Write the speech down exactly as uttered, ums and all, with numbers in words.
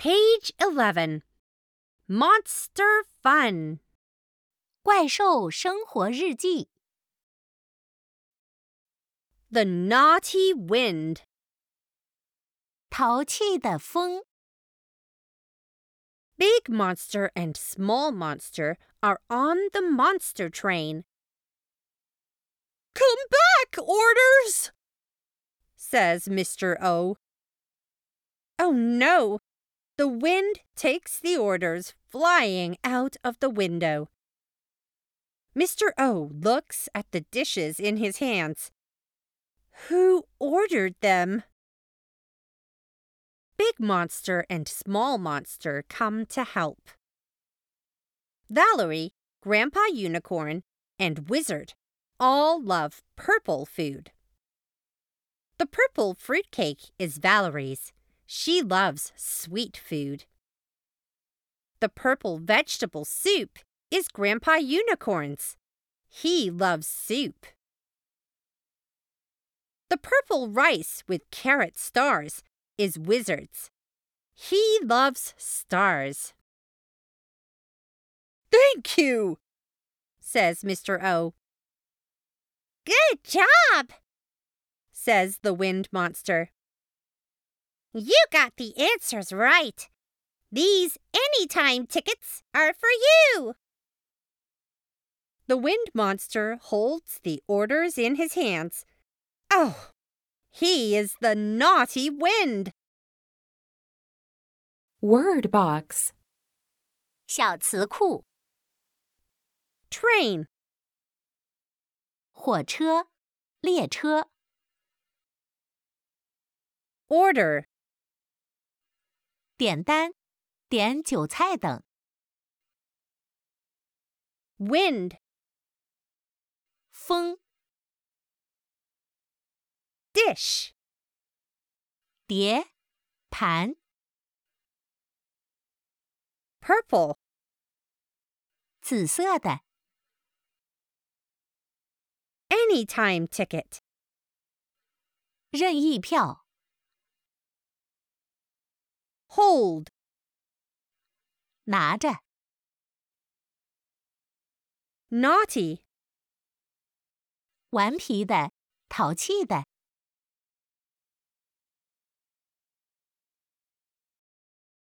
Page eleven. Monster Fun. 怪兽生活日记 The Naughty Wind. 淘气的风 Big Monster and Small Monster are on the monster train. Come back, Orders! Says Mister O. Oh no! The wind takes the orders flying out of the window. Mister O looks at the dishes in his hands. Who ordered them? Big Monster and Small Monster come to help. Valerie, Grandpa Unicorn, and Wizard all love purple food. The purple fruitcake is Valerie's. She loves sweet food. The purple vegetable soup is Grandpa Unicorn's. He loves soup. The purple rice with carrot stars is Wizard's. He loves stars. Thank you, says Mister O. Good job, says the wind monster. You got the answers right. These anytime tickets are for you. The wind monster holds the orders in his hands. Oh, he is the naughty wind. Word box. 小词库 Train. 火车列车 Order. 点单点韭菜等 Wind. 风 Dish. 碟盘 Purple. 紫色的 Anytime ticket. 任意票 Hold. 拿着 Naughty. 顽皮的淘气的